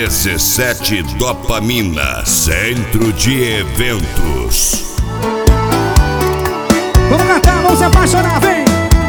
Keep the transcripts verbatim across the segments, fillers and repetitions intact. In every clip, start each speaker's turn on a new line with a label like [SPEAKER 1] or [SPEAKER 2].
[SPEAKER 1] R C sete Dopamina, Centro de Eventos.
[SPEAKER 2] Vamos cantar, vamos se apaixonar, vem!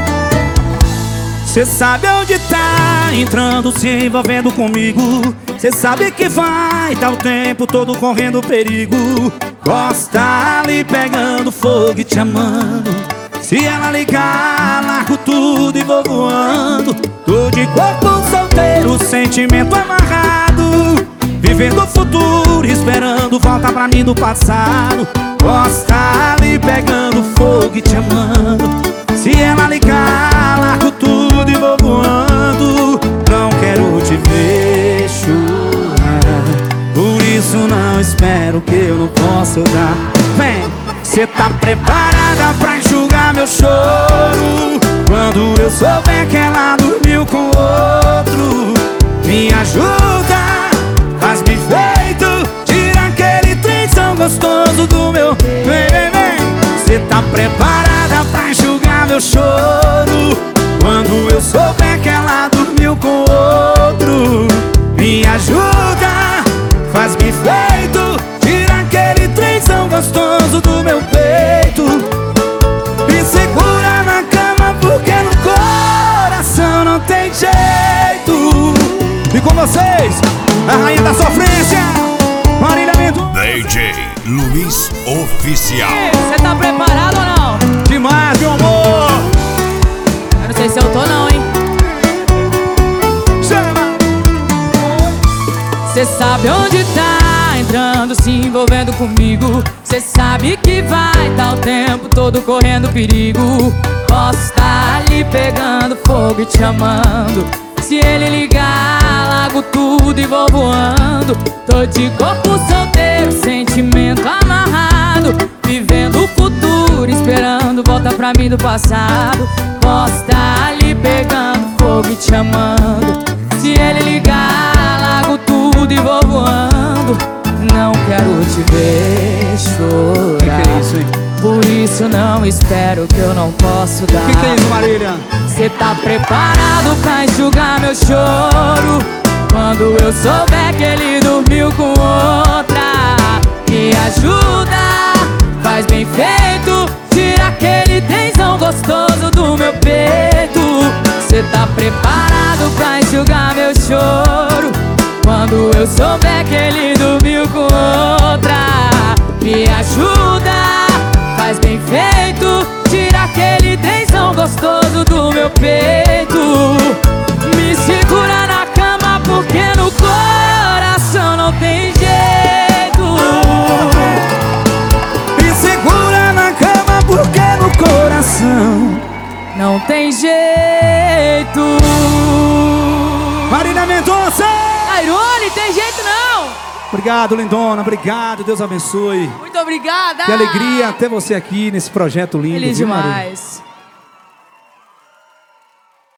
[SPEAKER 2] Cê sabe onde tá, entrando, se envolvendo comigo. Cê sabe que vai, tá o tempo todo correndo perigo. Gosta ali pegando fogo e te amando. Se ela ligar, largo tudo e vou voando. Tô de corpo solteiro, sentimento amarrado, vivendo o futuro, esperando volta pra mim do passado. Gosta ali pegando fogo e te amando. Se ela ligar, largo tudo e vou voando. Não quero te ver chorar, por isso não espero que eu não possa dar. Vem! Cê tá preparada pra enxugar meu choro quando eu souber que ela dormiu com outro? Me ajuda, faz-me feito, tira aquele trenzão gostoso do meu. Vem, vem, vem! Cê tá preparada pra enxugar meu choro quando eu souber que ela dormiu com outro? Me ajuda, faz-me feito, tira aquele trenzão gostoso do meu peito. Me segura na cama porque no coração não tem jeito. E com vocês, a rainha da sofrência, Marília Mendonça.
[SPEAKER 1] D J Luiz Oficial.
[SPEAKER 3] Você tá preparado ou não?
[SPEAKER 2] Demais, meu amor.
[SPEAKER 3] Eu não sei se eu tô não, hein?
[SPEAKER 2] Chama!
[SPEAKER 3] Cê sabe onde tá, entrando, se envolvendo comigo. Cê sabe que vai, tá o tempo todo correndo perigo. Posso estar ali pegando fogo e te amando. Se ele ligar, largo tudo e vou voando. Tô de corpo solteiro, sentimento amarrado, vivendo o futuro, esperando volta pra mim do passado. Posso estar ali pegando fogo e te amando. Se ele ligar, largo tudo e vou voando. Não quero te ver chorar,
[SPEAKER 2] Que que é isso, hein?
[SPEAKER 3] por isso não espero que eu não posso dar.
[SPEAKER 2] Que que é isso, Marília?
[SPEAKER 3] Cê tá preparado pra enxugar meu choro quando eu souber que ele dormiu com outra? Me ajuda, faz bem feito, tira aquele tensão gostoso do meu peito. Cê tá preparado pra enxugar meu choro quando eu souber que ele dormiu com outra? Me ajuda, faz bem feito, tira aquele tensão gostoso do meu peito. Me segura na cama porque no coração não tem jeito.
[SPEAKER 2] Me segura na cama porque no coração
[SPEAKER 3] não tem jeito.
[SPEAKER 2] Marília Mendonça!
[SPEAKER 3] Airone, tem jeito não.
[SPEAKER 2] Obrigado, lindona, obrigado, Deus abençoe.
[SPEAKER 3] Muito obrigada.
[SPEAKER 2] Que alegria ter você aqui nesse projeto lindo.
[SPEAKER 3] Feliz
[SPEAKER 2] viu, Marília?
[SPEAKER 3] demais.